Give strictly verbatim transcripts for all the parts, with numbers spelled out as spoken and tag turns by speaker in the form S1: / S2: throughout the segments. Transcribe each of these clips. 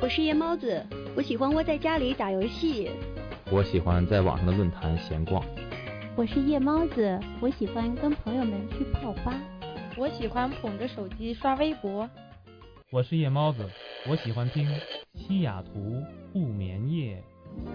S1: 我是夜猫子，我喜欢窝在家里打游戏。
S2: 我喜欢在网上的论坛闲逛。
S3: 我是夜猫子，我喜欢跟朋友们去泡吧。
S4: 我喜欢捧着手机刷微博。
S5: 我是夜猫子，我喜欢听西雅图不眠夜。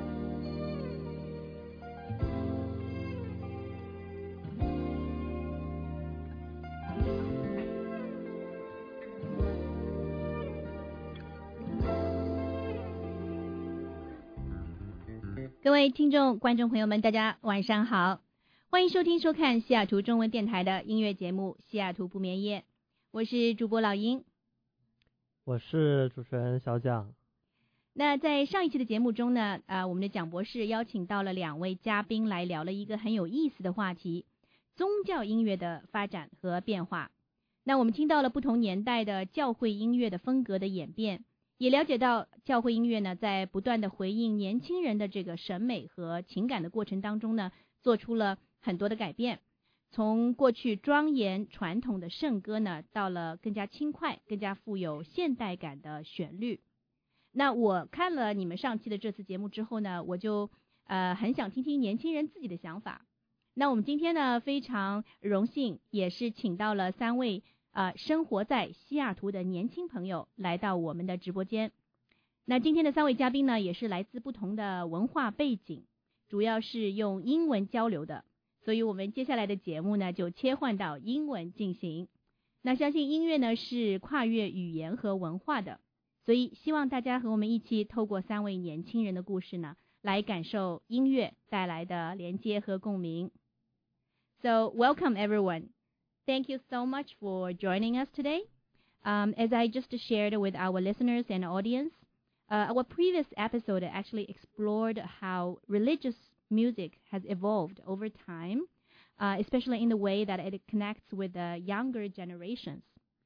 S6: 各位听众观众朋友们，大家晚上好，欢迎收听收看西雅图中文电台的音乐节目西雅图不眠夜，我是主播老鹰，
S7: 我是主持人小蒋。
S6: 那在上一期的节目中呢，呃，我们的蒋博士邀请到了两位嘉宾来聊了一个很有意思的话题，宗教音乐的发展和变化。那我们听到了不同年代的教会音乐的风格的演变，也了解到教会音乐呢，在不断的回应年轻人的这个审美和情感的过程当中呢，做出了很多的改变。从过去庄严传统的圣歌呢，到了更加轻快、更加富有现代感的旋律。那我看了你们上期的这次节目之后呢，我就呃很想听听年轻人自己的想法。那我们今天呢，非常荣幸，也是请到了三位呃，生活在西雅图的年轻朋友来到我们的直播间。那今天的三位嘉宾呢，也是来自不同的文化背景，主要是用英文交流的，所以我们接下来的节目呢，就切换到英文进行。那相信音乐呢，是跨越语言和文化的，所以希望大家和我们一起透过三位年轻人的故事呢，来感受音乐带来的连接和共鸣。So, welcome everyone.Thank you so much for joining us today. Um, as I just shared with our listeners and audience, uh, our previous episode actually explored how religious music has evolved over time, uh, especially in the way that it connects with the younger generations.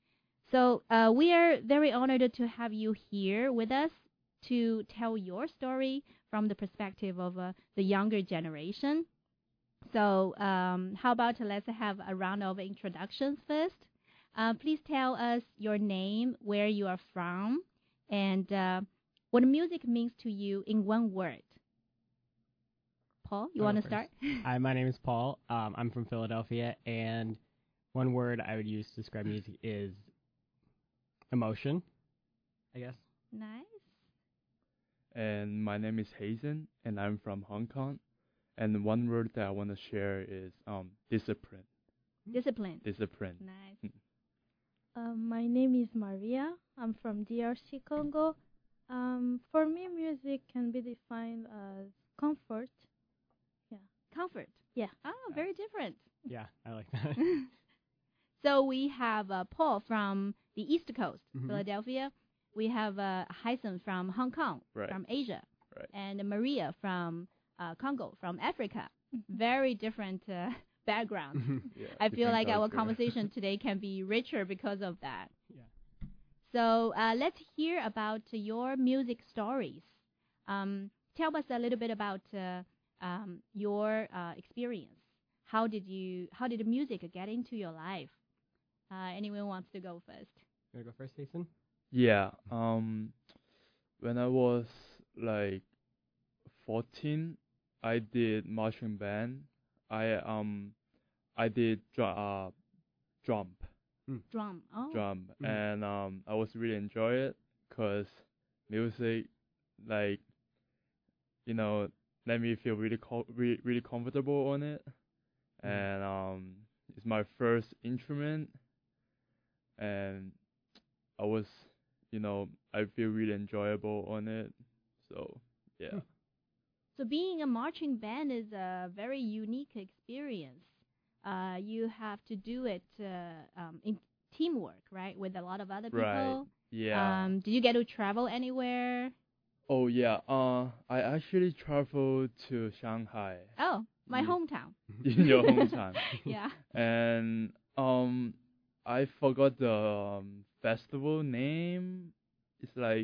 S6: So uh, we are very honored to have you here with us to tell your story from the perspective of uh, the younger generation.So, um, how about let's have a round of introductions first. Uh, please tell us your name, where you are from, and uh, what music means to you in one word. Paul, you want to start?
S8: Hi, my name is Paul. Um, I'm from Philadelphia, and one word I would use to describe music is emotion, I guess.
S6: Nice.
S9: And my name is Hazen, and I'm from Hong Kong.And one word that I want to share is um, discipline.
S6: Discipline.
S9: Discipline.
S6: Nice.
S10: uh, my name is Maria. I'm from D R C Congo. Um, for me, music can be defined as comfort.
S6: Yeah. Comfort.
S10: Yeah.
S6: Oh, very different.
S8: Yeah, I like that.
S6: So we have uh, Paul from the East Coast,
S9: mm-hmm.
S6: Philadelphia. We have uh, Haisen from Hong Kong,
S9: right.
S6: from Asia.
S9: Right.
S6: And Maria from Uh, Congo, from Africa. Very different uh, background.
S9: yeah,
S6: I feel like
S9: culture.
S6: our conversation today can be richer because of that.
S8: Yeah.
S6: So uh, let's hear about uh, your music stories. Um, tell us a little bit about uh, um, your uh, experience. How did you? How did the music get into your life? Uh, anyone wants to go first?
S8: You want to go first, Jason?
S9: Yeah. Um, when I was like fourteen. I did marching band. I um, I did dr- uh, drum.
S8: Mm.
S6: Drum. Oh.
S9: Drum,
S8: Mm.
S9: and um, I was really enjoy it because music, like, you know, let me feel really co- re- really comfortable on it, mm. and um, it's my first instrument, and I was, you know, I feel really enjoyable on it, so yeah.
S8: Mm.
S6: So being a marching band is a very unique experience. Uh, you have to do it uh, um, in teamwork, right, with a lot of other people.
S9: Right. Yeah.
S6: Um, did you get to travel anywhere?
S9: Oh yeah. Uh, I actually traveled to Shanghai.
S6: Oh, my
S9: yeah.
S6: hometown.
S9: In your hometown.
S6: Yeah.
S9: And um, I forgot the um, festival name. It's like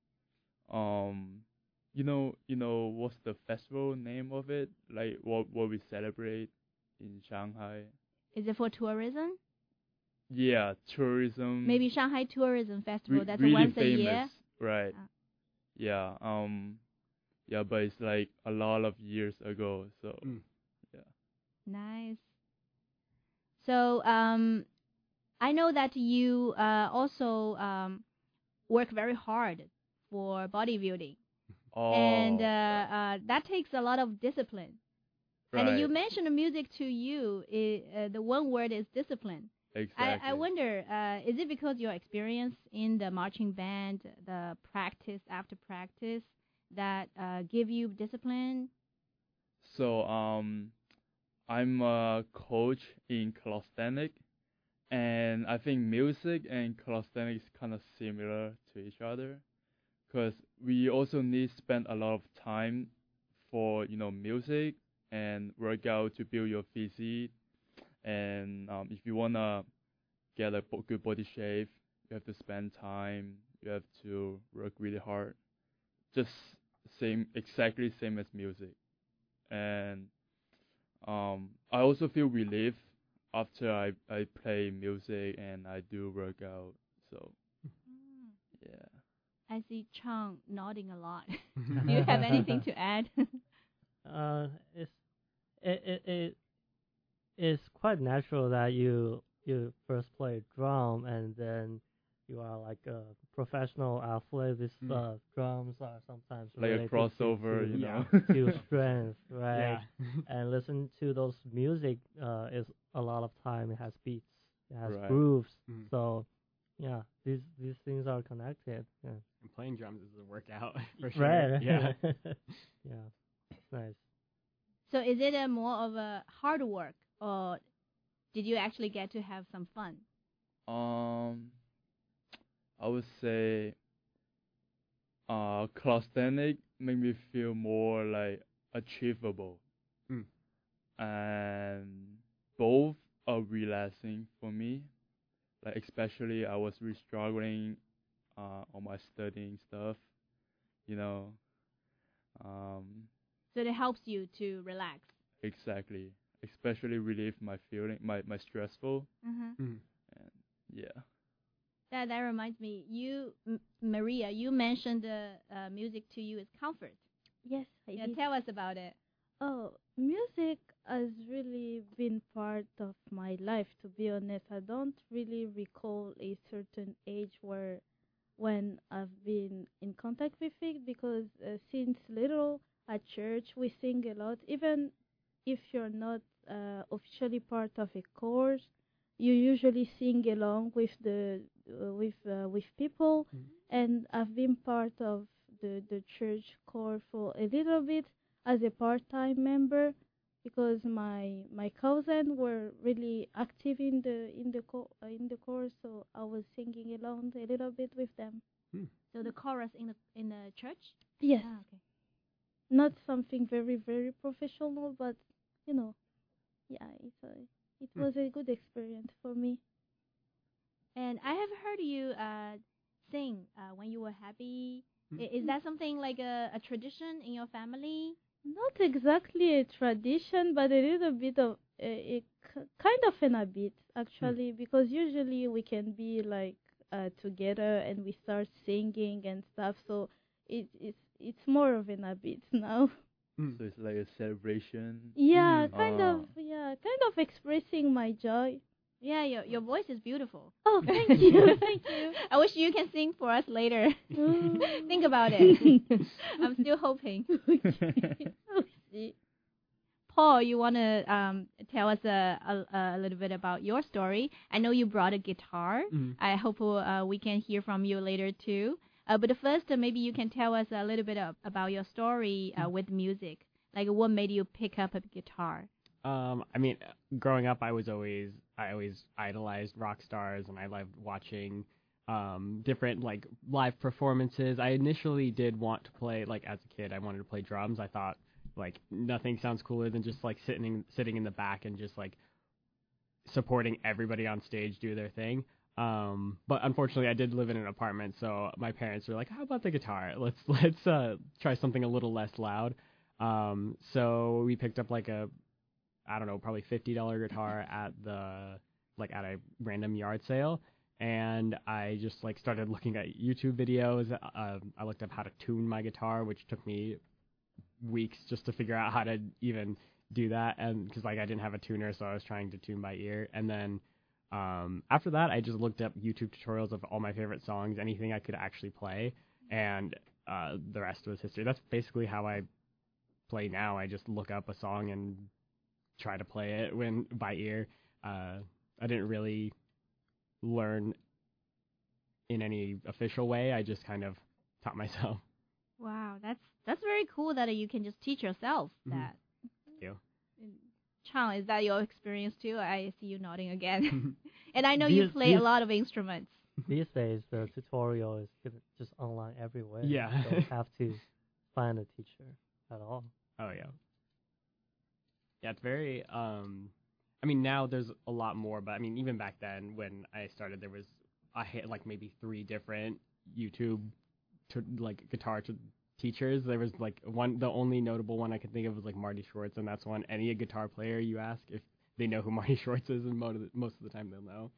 S9: um. You know, you know what's the festival name of it? Like what what we celebrate in Shanghai?
S6: Is it for tourism?
S9: Yeah, tourism.
S6: Maybe Shanghai Tourism Festival.
S9: Re-
S6: That's
S9: really
S6: once
S9: famous,
S6: a year.
S9: right?
S6: Uh,
S9: yeah, um, yeah, but it's like a lot of years ago. So
S8: Mm.
S9: yeah.
S6: Nice. So um, I know that you uh, also um, work very hard for bodybuilding,
S9: Oh,
S6: and uh, uh, that takes a lot of discipline.
S9: right.
S6: And you mentioned music to you. I uh, the one word is discipline.
S9: Exactly.
S6: I, I wonder, uh, is it because your experience in the marching band, the practice after practice, that uh, give you discipline?
S9: So um, I'm a coach in calisthenics, and I think music and calisthenics kind of similar to each other, because we also need to spend a lot of time for you know music and workout to build your physique, and um, if you wanna get a bo- good body shape, you have to spend time, you have to work really hard, just same exactly same as music, and um, I also feel relief after I, I play music and I do workout. So yeah.
S6: I see Chang nodding a lot. Do you have anything to add?
S7: Uh, it's it it it it's quite natural that you you first play drum and then you are like a professional athlete. These
S8: Mm.
S7: uh, drums are sometimes
S9: Like a
S7: related to-
S9: crossover,
S7: to,
S9: you
S8: Yeah.
S9: know.
S7: to strength, right?
S8: Yeah.
S7: And listen to those music uh, is a lot of time. It has beats, it has
S9: Right.
S7: grooves.
S8: Mhm.
S7: So yeah, these these things are connected. Yeah.
S8: And playing drums is a workout for sure.
S7: Right.
S8: Yeah.
S7: Yeah. Nice.
S6: So is it a more of a hard work, or did you actually get to have some fun?
S9: Um, I would say, uh, calisthenics make me feel more like achievable,
S8: Mm.
S9: and both are relaxing for me. Like especially, I was really struggling, uh, on my studying stuff, you know. Um,
S6: So it helps you to relax.
S9: exactly, especially relieve my feeling, my my stressful,
S6: Mm-hmm.
S8: Mhm.
S9: and yeah.
S6: That that reminds me, you M- Maria, you mentioned the uh, music to you is comfort.
S10: Yes, I
S6: Yeah,
S10: did.
S6: tell us about it.
S10: Oh, music has really been part of my life, to be honest. I don't really recall a certain age where when I've been in contact with it because uh, since little at church we sing a lot. Even if you're not uh, officially part of a chorus, you usually sing along with the uh, with uh, with people.
S8: Mhm.
S10: And I've been part of the the church choir for a little bit as a part-time member because my my cousin were really active in the in the co- uh, in the chorus, so I was singing along a little bit with them.
S6: So the chorus in the in the church.
S10: Yes,
S6: Ah, okay.
S10: not something very very professional, but you know, yeah, it's a, it
S8: Hmm.
S10: was a good experience for me.
S6: And I have heard you uh, sing uh, when you were happy.
S8: Hmm.
S6: I- Is that something like a, a tradition in your family?
S10: Not exactly a tradition, but a little bit of a, a k- kind of an habit actually, because usually we can be like uh, together and we start singing and stuff. So it, it's it's more of an habit now.
S8: Mm.
S9: So it's like a celebration.
S10: Yeah,
S8: Mm.
S10: kind of.
S9: Ah.
S10: Yeah, kind of expressing my joy.
S6: Yeah, your your voice is beautiful.
S10: Oh, thank you, thank you.
S6: I wish you can sing for us later.
S10: Mm.
S6: Think about it. I'm still hoping.
S10: Oh, see.
S6: Paul, you want to um, tell us a, a, a little bit about your story? I know you brought a guitar.
S8: Mhm.
S6: I hope uh, we can hear from you later too. Uh, but first, uh, maybe you can tell us a little bit of, about your story uh, with music. Like, what made you pick up a guitar?
S8: Um, I mean, growing up, I was always I always idolized rock stars, and I loved watching um, different like live performances. I initially did want to play like as a kid. I wanted to play drums. I thought like nothing sounds cooler than just like sitting in, sitting in the back and just like supporting everybody on stage do their thing. Um, but unfortunately, I did live in an apartment, so my parents were like, "How about the guitar? Let's let's uh, try something a little less loud." Um, so we picked up like a I don't know, probably fifty dollar guitar at the like at a random yard sale, and I just like started looking at YouTube videos. Uh, I looked up how to tune my guitar, which took me weeks just to figure out how to even do that, and because like I didn't have a tuner, so I was trying to tune by ear. And then um, after that, I just looked up YouTube tutorials of all my favorite songs, anything I could actually play, and uh, the rest was history. That's basically how I play now. I just look up a song and try to play it when by ear. Uh, I didn't really learn in any official way. I just kind of taught myself.
S6: Wow, that's that's very cool that you can just teach yourself that.
S8: Thank you.
S6: Chang, is that your experience too? I see you nodding again. And I know you
S7: These-
S6: play a
S7: these-
S6: lot of instruments.
S7: These days, the tutorial is given just online everywhere.
S8: Yeah.
S7: You don't have to find a teacher at all.
S8: Oh yeah. Yeah, it's very. Um, I mean, now there's a lot more, but I mean, even back then when I started, there was I had like maybe three different YouTube, to, like guitar to teachers. There was like one. The only notable one I could think of was like Marty Schwartz, and that's one. Any guitar player you ask if they know who Marty Schwartz is, and most of the, most of the time they'll know.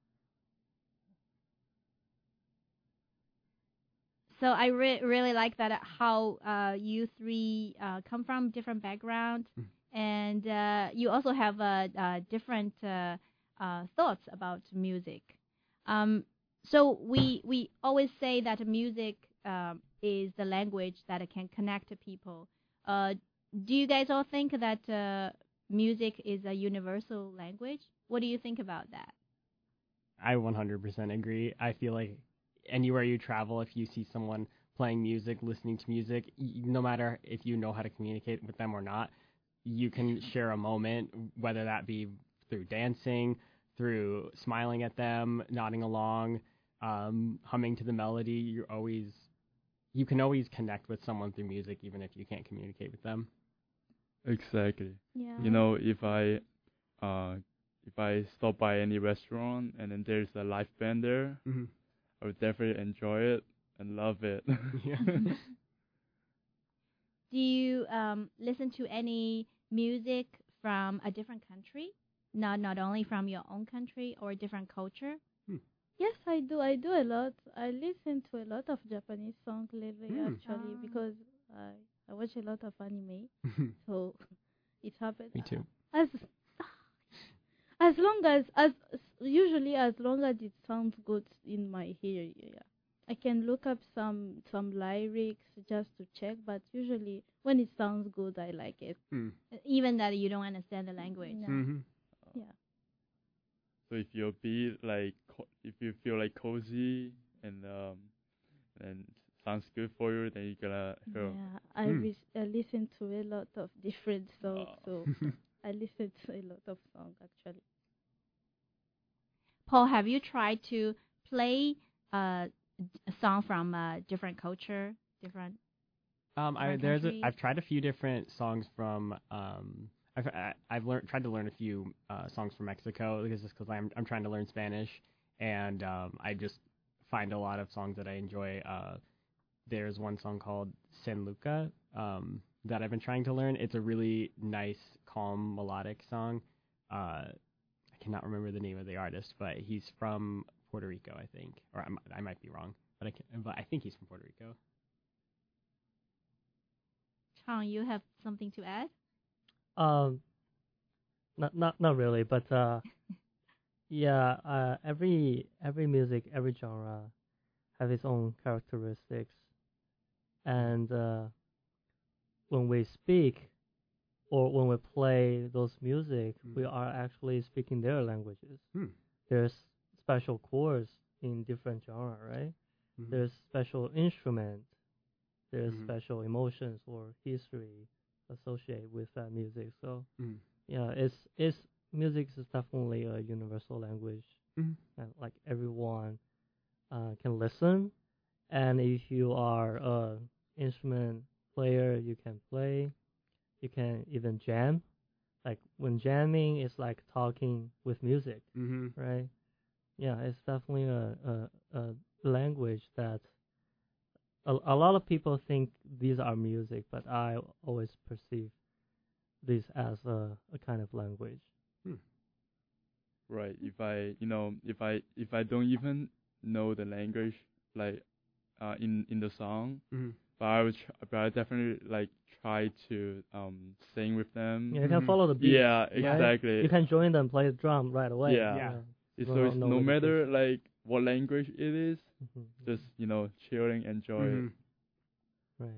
S6: So I re- really like that uh, how uh, you three uh, come from different backgrounds, and uh, you also have uh, uh, different uh, uh, thoughts about music. Um, so we we always say that music um, is the language that can connect people. Uh, do you guys all think that uh, music is a universal language? What do you think about that?
S8: I one hundred percent agree. I feel like anywhere you travel, if you see someone playing music, listening to music, y- no matter if you know how to communicate with them or not, you can share a moment, whether that be through dancing, through smiling at them, nodding along, um, humming to the melody. You're always, you can always connect with someone through music, even if you can't communicate with them.
S9: Exactly.
S10: Yeah.
S9: You know, if I, uh, if I stop by any restaurant and then there's a live band there,
S8: Mm-hmm.
S9: I would definitely enjoy it and love it.
S8: Yeah.
S6: Do you um, listen to any music from a different country? Not not only from your own country or a different culture?
S10: Yes, I do. I do a lot. I listen to a lot of Japanese songs lately,
S8: Mm.
S10: actually,
S6: Ah.
S10: because I I watch a lot of anime, so it happens.
S8: Me too.
S10: As as long as as usually as long as it sounds good in my ear, yeah. I can look up some some lyrics just to check, but usually when it sounds good, I like it.
S8: Mm.
S6: Even that you don't understand the language.
S10: Yeah.
S8: Mm-hmm.
S10: Yeah.
S9: So if you be like, co- if you feel like cozy and um, and sounds good for you, then you're gonna hear.
S10: Yeah, I,
S8: Hmm.
S10: ris- I listen to a lot of different songs,
S9: Oh.
S10: so I listen to a lot of songs actually.
S6: Paul, have you tried to play uh, a song from a different culture, different?
S8: Um, I
S6: Different
S8: there's a,
S6: countries?
S8: I've tried a few different songs from um I've I, I've learned tried to learn a few uh, songs from Mexico because just because I'm I'm trying to learn Spanish, and um I just find a lot of songs that I enjoy. Uh, there's one song called San Luca um that I've been trying to learn. It's a really nice, calm, melodic song. Uh, I cannot remember the name of the artist, but he's from Puerto Rico, I think, or I'm, I might be wrong, but I can, but I think he's from Puerto Rico.
S6: Chang, you have something to add?
S7: Um, not not not really, but uh, yeah. Uh, every every music, every genre, have its own characteristics, and uh, when we speak, or when we play those music,
S8: Mm.
S7: we are actually speaking their languages.
S8: Hmm.
S7: There's special chords in different genre, right?
S8: Mhm.
S7: There's special instrument. There's
S8: Mhm.
S7: special emotions or history associated with that music. So
S8: Mhm.
S7: yeah, it's it's music is definitely a universal language,
S8: Mhm.
S7: and like everyone uh, can listen. And if you are a instrument player, you can play. You can even jam. Like when jamming, it's like talking with music,
S8: Mhm.
S7: right? Yeah, it's definitely a a, a language that a, a lot of people think these are music, but I always perceive this as a, a kind of language.
S8: Hmm.
S9: right. If I, you know, if I if I don't even know the language, like, uh, in in the song,
S8: mm-hmm.
S9: but I would, tr- but I definitely like try to um sing with them.
S7: Yeah, you can
S8: Mhm.
S7: follow the beat.
S9: Yeah,
S7: right?
S9: exactly.
S7: You can join them, play the drum right away.
S9: Yeah.
S8: Yeah.
S9: It's-
S7: No-
S9: so it's
S7: no
S9: no matter
S7: limitation.
S9: like what language it is,
S7: Mhm.
S9: just you know, chilling, enjoy
S8: Mhm.
S9: it.
S7: Right.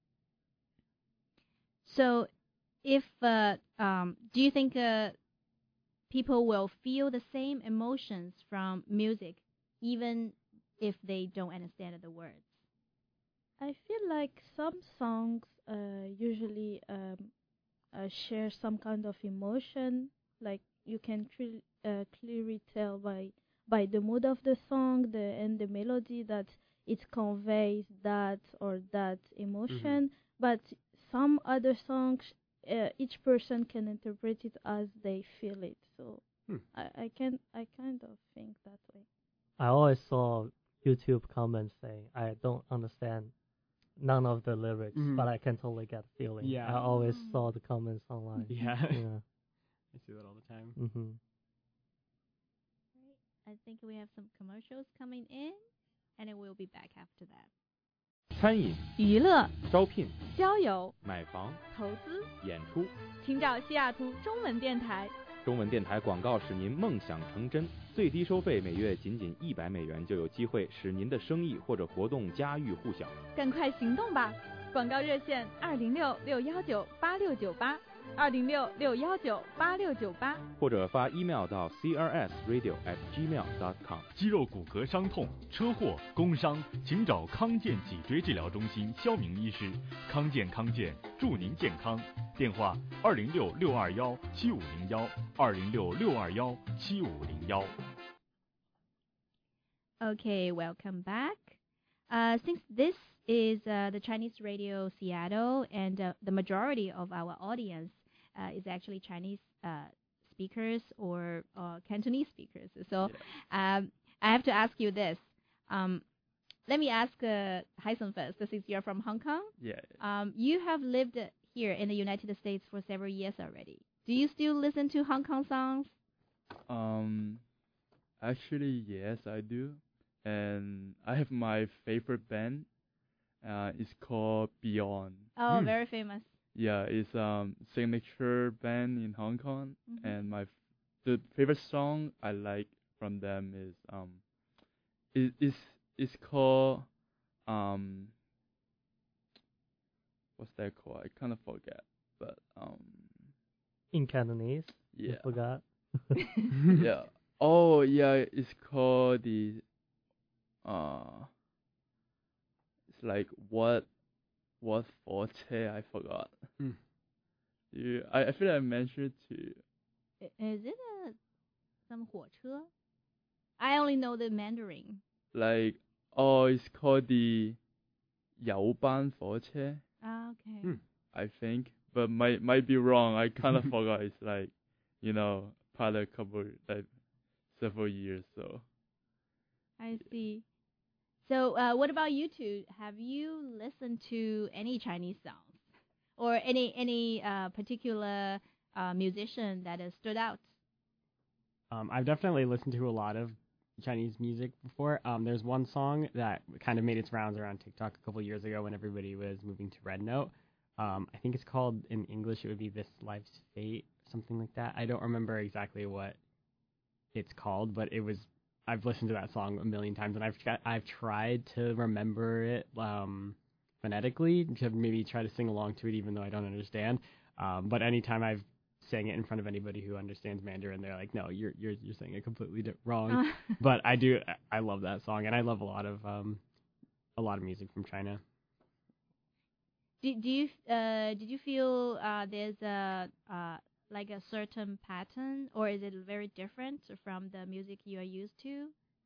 S6: So, if uh, um, do you think uh, people will feel the same emotions from music, even if they don't understand the words?
S10: I feel like some songs uh, usually um, uh, share some kind of emotion. Like you can tre- uh, clearly tell by by the mood of the song, the and the melody that it conveys that or that emotion. But some other songs, uh, each person can interpret it as they feel it. So
S8: Hmm.
S10: I, I can I kind of think that way.
S7: I always saw YouTube comments saying, I don't understand none of the lyrics,
S8: Mhm.
S7: but I can totally get the feeling.
S8: Yeah.
S7: I always saw the comments online.
S8: Yeah.
S7: Yeah.
S8: I see that all the time.
S7: hmm
S6: I think we have some commercials coming in, and then we'll be back after that.
S2: 餐饮、
S4: 娱乐、
S2: 招聘、
S4: 交友、
S2: 买房、
S4: 投资，
S2: 演出，
S4: 请找西雅图中文电台。
S2: 中文电台广告使您梦想成真，最低收费每月仅仅一百美元，就有机会使您的生意或者活动家喻户晓。
S4: 赶快行动吧！广告热线二零六六幺九八六九八，二零六六幺九八六九八，
S2: 或者发 email 到 c r s radio at gmail dot com。
S11: 肌肉骨骼伤痛、车祸、工伤，请找康健脊椎治疗中心肖明医师。康健康健，祝您健康。电话二零六六二幺七五零幺，二零六六二幺七五零幺。
S6: Okay, welcome back. Uh, since this is uh, the Chinese Radio Seattle, and uh, the majority of our audience uh, is actually Chinese uh, speakers or uh, Cantonese speakers. So um, I have to ask you this. Um, let me ask uh, Hyson first, since you're from Hong Kong.
S9: Yeah.
S6: Um, you have lived here in the United States for several years already. Do you still listen to Hong Kong songs?
S9: Um, actually, yes, I do. And I have my favorite band. Uh, it's called Beyond.
S6: Oh,
S8: Hmm.
S6: very famous.
S9: Yeah, it's um signature band in Hong Kong.
S6: Mhm.
S9: And my f- the favorite song I like from them is um, it is it's called um, what's that called? I kind of forget, but um,
S7: In Cantonese.
S9: yeah,
S7: I forgot.
S9: yeah. Oh yeah, it's called the uh, it's like what what forte? I forgot.
S8: Hmm.
S9: Yeah, I I feel I mentioned to you.
S6: I- Is it a, some 火车? I only know the Mandarin.
S9: Like, oh, it's called the 摇班火车,
S6: Ah, okay.
S8: Hmm.
S9: I think, but might might be wrong. I kind of forgot. It's like, you know, probably a couple like several years. So
S6: I see. So, uh, what about you two? Have you listened to any Chinese songs, or any any uh, particular uh, musician that has stood out?
S8: Um, I've definitely listened to a lot of Chinese music before. Um, there's one song that kind of made its rounds around TikTok a couple years ago when everybody was moving to Red Note. Um, I think it's called, in English, it would be This Life's Fate, something like that. I don't remember exactly what it's called, but it was, I've listened to that song a million times, and I've got, I've tried to remember it um, phonetically, to maybe try to sing along to it, even though I don't understand. Um, but anytime I've sang it in front of anybody who understands Mandarin, they're like, "No, you're you're you're saying it completely di- wrong." But I do, I love that song, and I love a lot of um, a lot of music from China.
S6: Do, do you uh, did you feel uh, there's a uh, like a certain pattern, or is it very different from the music you are used to?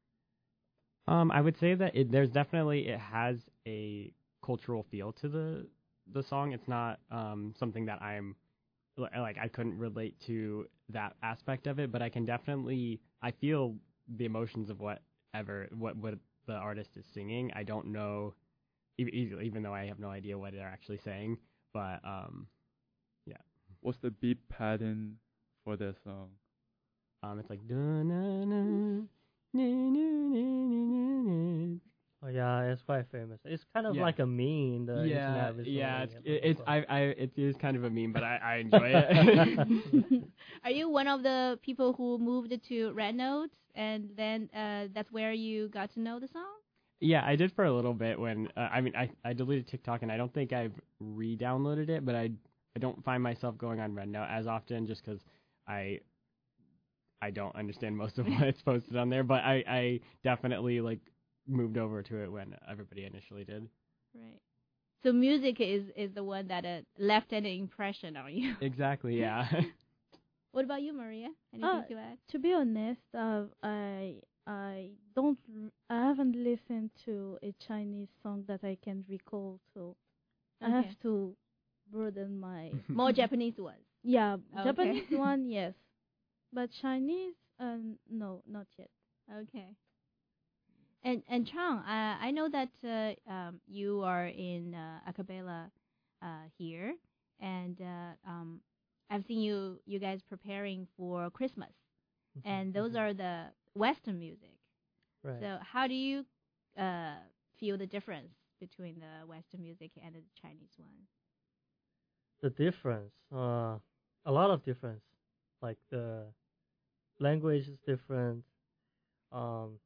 S8: Um, I would say that it, there's definitely, it has a cultural feel to the the song. It's not um, something that I'm li- like I couldn't relate to that aspect of it, but I can definitely, I feel the emotions of whatever what what the artist is singing. I don't know, even, even though I have no idea what they're actually saying, but um, yeah.
S9: what's the beat pattern for that song?
S8: Um, it's like. Dun, na, na, na, na, na, na, na.
S7: Oh yeah, it's quite famous. It's kind of
S8: Yeah.
S7: like a meme. The
S8: Yeah,
S7: internet
S8: yeah. It's
S7: recently.
S8: it, it's I I it is kind of a meme, but I I enjoy it.
S6: Are you one of the people who moved to Red Note, and then uh, that's where you got to know the song?
S8: Yeah, I did for a little bit when uh, I mean I I deleted TikTok and I don't think I've re-downloaded it, but I I don't find myself going on Red Note as often just because I I don't understand most of what's posted on there, but I I definitely like moved over to it when everybody initially did.
S6: Right. So music is is the one that uh, left an impression on you.
S8: Exactly. Yeah.
S6: What about you, Maria? Anything
S10: Uh,
S6: to add?
S10: To be honest, uh, I I don't r- I haven't listened to a Chinese song that I can recall. So I
S6: Okay.
S10: have to broaden my
S6: More Japanese ones.
S10: yeah
S6: Okay.
S10: Japanese one yes, but Chinese um no not yet.
S6: Okay. And and Chang, uh, I know that uh, um, you are in uh, a cappella uh, here, and uh, um, I've seen you you guys preparing for Christmas, and those are the Western music.
S7: Right.
S6: So how do you uh, feel the difference between the Western music and the Chinese one?
S7: The difference, uh, a lot of difference. Like the language is different. Um,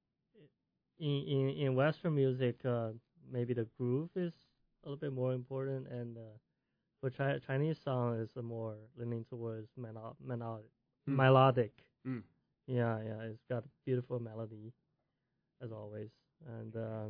S7: in in in Western music, uh, maybe the groove is a little bit more important, and uh, for chi- Chinese song is uh, more leaning towards melo- melodic.
S8: Mm.
S7: melodic.
S8: Mm.
S7: Yeah, yeah, it's got a beautiful melody, as always, and uh,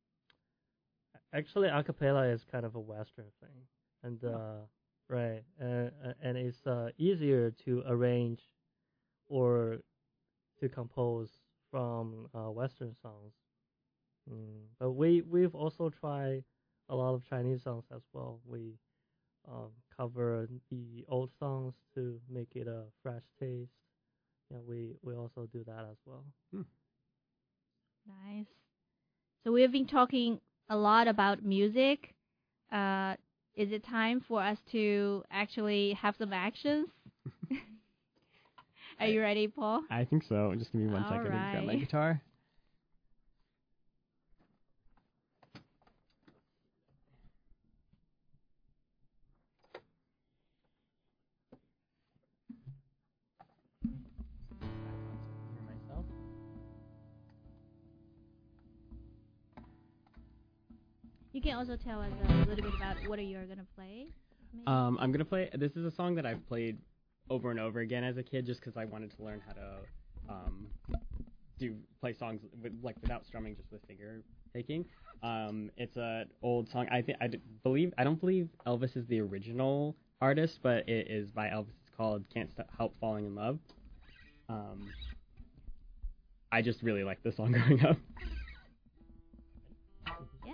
S7: actually, a cappella is kind of a Western thing, and uh, right, and uh, and it's uh, easier to arrange or to compose from uh, Western songs. Mm. But we we've also tried a lot of Chinese songs as well. We um, cover the old songs to make it a fresh taste. Yeah, we we also do that as well.
S6: Nice. So we have been talking a lot about music. Uh, is it time for us to actually have some actions? Are you ready, Paul?
S8: I think so. Just give me one
S6: All
S8: second to grab my
S6: right.
S8: guitar.
S6: You can also tell us a little bit about what you're gonna play. maybe?
S8: Um, I'm gonna play. This is a song that I've played over and over again as a kid, just because I wanted to learn how to um, do play songs with, like without strumming, just with finger picking. Um, it's an old song. I think I d- believe I don't believe Elvis is the original artist, but it is by Elvis. It's called "Can't Stop Help Falling in Love." Um, I just really liked this song growing up.
S6: Yeah.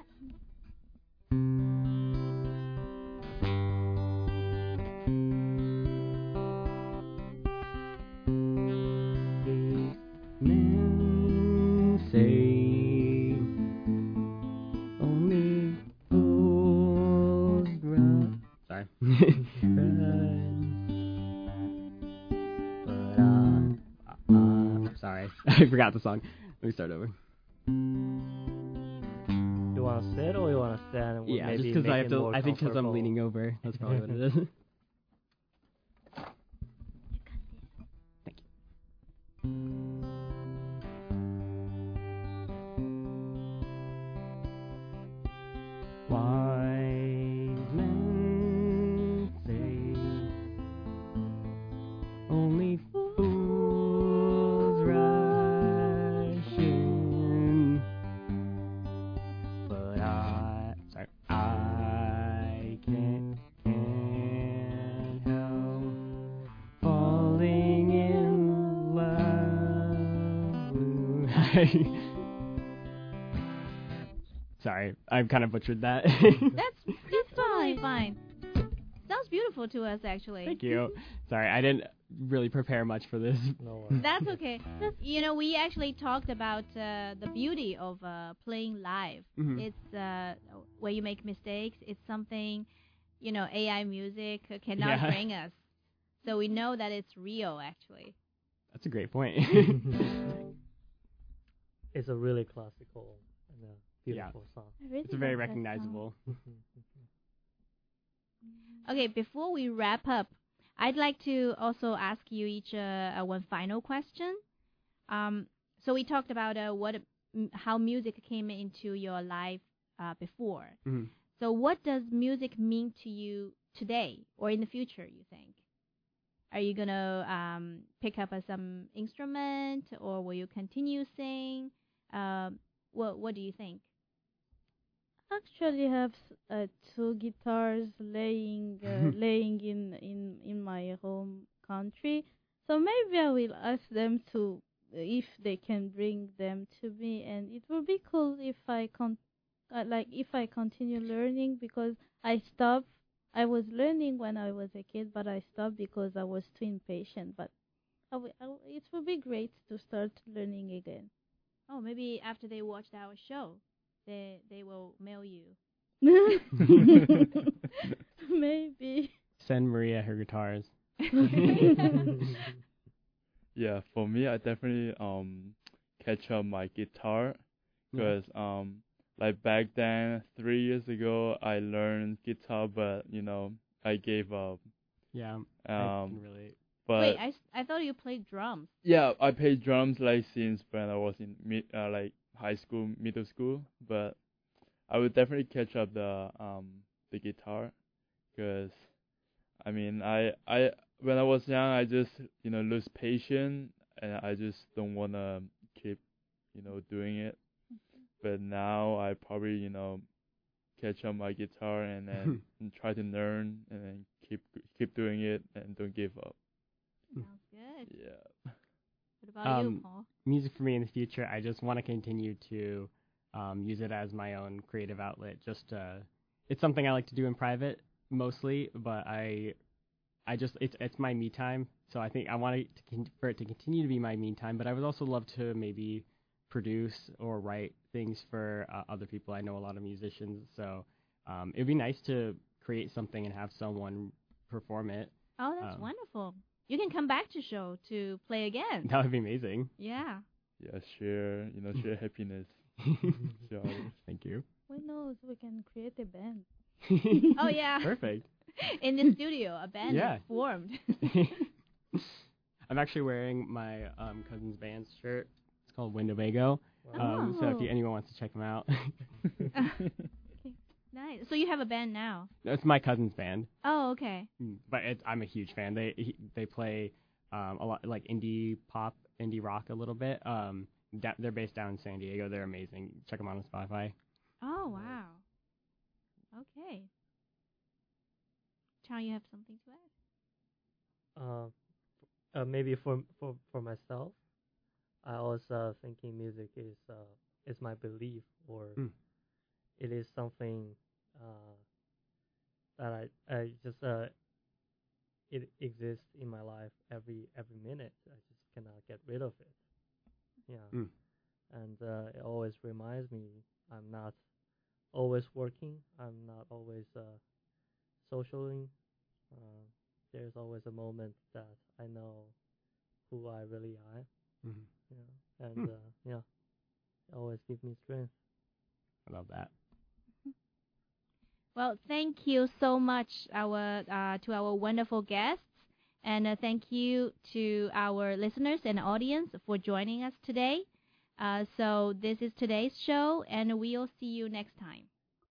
S8: Men say only fools run. Sorry. But uh, uh, sorry, I forgot the song. Let me start over.
S7: You want to sit or you want to stand? And
S8: Yeah,
S7: maybe
S8: just because
S7: make
S8: I have
S7: it
S8: to.
S7: more
S8: I think because I'm
S7: comfortable?
S8: leaning over. That's probably what it is. Thank you. Wise men say only fools rush in, but I, sorry, I can't, can't help falling in love. Sorry, I've kind of butchered that.
S6: That's that's totally fine. Sounds beautiful to us, actually.
S8: Thank you. Sorry, I didn't really prepare much for this.
S7: No worries.
S6: That's okay. You know, we actually talked about uh, the beauty of uh, playing live.
S8: Mhm.
S6: It's uh, where you make mistakes. It's something, you know, A I music cannot
S8: Yeah.
S6: bring us. So we know that it's real, actually.
S8: That's a great point.
S7: It's a really classical and a beautiful
S8: Yeah.
S7: song.
S10: I really
S8: It's very
S10: like that song.
S8: recognizable.
S6: Okay, before we wrap up, I'd like to also ask you each uh, uh, one final question. Um, so we talked about uh, what m- how music came into your life uh, before.
S8: Mhm.
S6: So what does music mean to you today or in the future, you think? Are you going to um, pick up uh, some instrument or will you continue sing? Um, what, what do you think?
S10: Actually have s- uh, two guitars laying uh, laying in, in in my home country, so maybe I will ask them to if they can bring them to me, and it will be cool if I con uh, like if I continue learning, because I stopped. I was learning when I was a kid, but I stopped because I was too impatient. But I wi- I wi- it will be great to start learning again.
S6: Oh, maybe after they watched our show, they they will mail you.
S10: Maybe.
S8: Send Maria her guitars.
S9: Yeah, for me, I definitely um catch up my guitar,
S8: Yeah.
S9: because um like back then, three years ago, I learned guitar, but you know I gave up.
S8: Yeah. I
S9: Um,
S8: can relate.
S9: but
S6: Wait, I, s- I thought you played drums.
S9: yeah, I played drums like since when I was in mid uh, like high school, middle school. But I would definitely catch up the um the guitar, because I mean I I when I was young, I just you know lose patience, and I just don't wanna keep you know doing it. But now I probably you know catch up my guitar and then and try to learn and then keep keep doing it and don't give up.
S6: Sounds good.
S9: Yeah.
S6: What about you,
S8: Um,
S6: Paul?
S8: Music for me in the future, I just want to continue to um, use it as my own creative outlet. Just uh, it's something I like to do in private mostly, but I I just it's it's my me time. So I think I want it to con- for it to continue to be my me time. But I would also love to maybe produce or write things for uh, other people. I know a lot of musicians, so um, it'd be nice to create something and have someone perform it.
S6: Oh, that's
S8: um,
S6: wonderful. You can come back to show to play again.
S8: That would be amazing.
S6: Yeah.
S9: Yeah, share you know share happiness. to others.
S8: Thank you.
S10: Who knows? We can create a band.
S6: Oh, yeah.
S8: Perfect.
S6: In the studio, a band
S8: Yeah.
S6: is formed.
S8: I'm actually wearing my um, cousin's band's shirt. It's called Winnebago. Um, so if you,
S6: Oh.
S8: anyone wants to check them out,
S6: Nice. So you have a band now?
S8: it's my cousin's band.
S6: Oh, okay.
S8: Mm, But it's, I'm a huge fan. They he, they play um, a lot like indie pop, indie rock a little bit. Um, da- they're based down in San Diego. They're amazing. Check them out on Spotify.
S6: Oh, wow. Okay. Chao, you have something to add?
S7: Uh, uh, maybe for for for myself, I was uh, thinking music is uh, is my belief, or
S8: Mm.
S7: it is something uh, that I I just uh, it exists in my life every every minute. I just cannot get rid of it. Yeah,
S8: Mm.
S7: and uh, it always reminds me I'm not always working. I'm not always uh, socialing. Uh, there's always a moment that I know who I really am.
S8: Mhm.
S7: You know, and
S8: Hmm.
S7: uh, yeah, it always gives me strength.
S8: I love that.
S6: Well, thank you so much our uh, to our wonderful guests, and uh, thank you to our listeners and audience for joining us today. Uh, so this is today's show, and we'll see you next time.